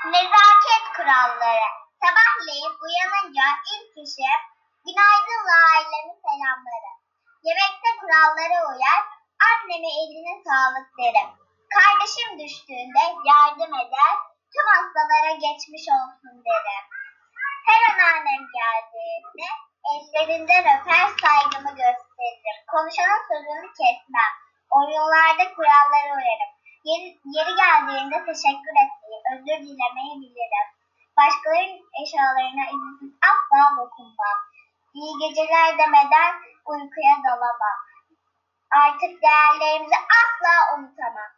Nezaket kuralları. Sabahleyin uyanınca ilk işim günaydınla ailemi selamlarım. Yemekte kurallara uyar, anneme eline sağlık derim. Kardeşim düştüğünde yardım eder, tüm hastalara geçmiş olsun derim. Her anneannem geldiğinde ellerinden öper, saygımı gösteririm. Konuşanın sözünü kesmem. Oyunlarda kurallara uyarım. Yeri geldiğinde teşekkür etmeyi, özür dilemeyi bilirim. Başkalarının eşyalarına izinsiz asla dokunmam. İyi geceler demeden uykuya dalamam. Artık değerlerimizi asla unutamam.